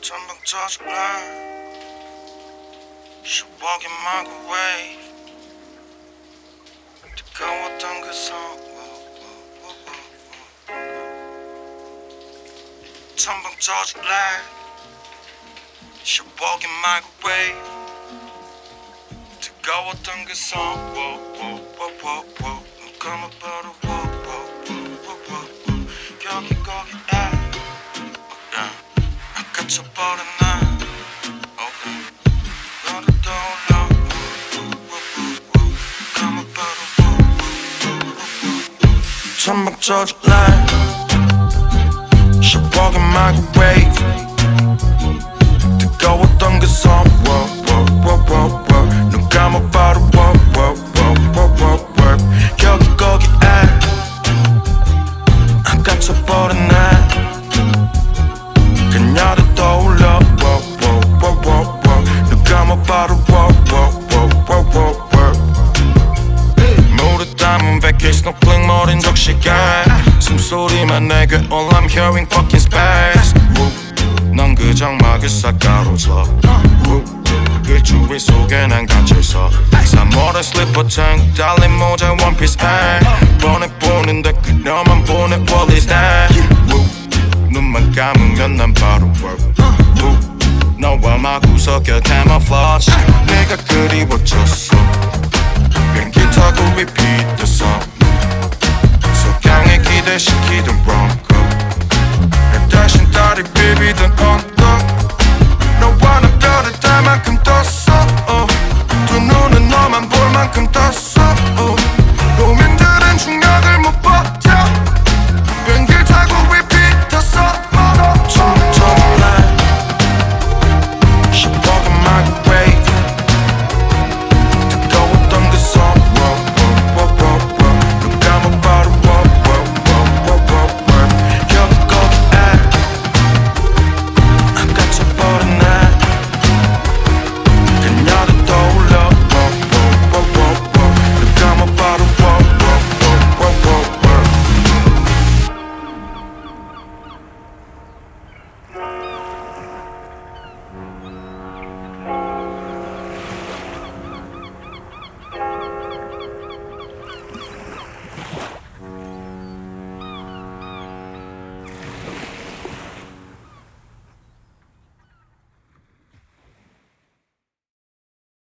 전방 젖을래 She walk in microwave 뜨거웠던 그 손 전방 젖을래 She walk in microwave 뜨거웠던 그 손 눈 감아봐도 여기 거기에 갇혀버린 나 너를 떠올려 감아봐도 전방 젖을래 She walk in microwave 뜨거웠던 그 손 눈 감아봐도 여기 거기에 갇혀버린 나 그녀를 떠올려 눈 감아봐도 물에 담은 vacation 높은 머린 적시게 숨소리만 내게 all I'm hearing fucking space 넌 그 장막에 싹 가로져 그 주위 속에 난 갇혀있어 3월의 슬리퍼 창 달린 모자 원피스 보내보는데 그녀만 보내 What is that 눈만 감으면 난 바로 work 너와 마구석여 camouflage 내가 그리워졌어 비행기 타고 repeat the song 석양에 기대시키던 rom-com 내 대신 다리 비비던 on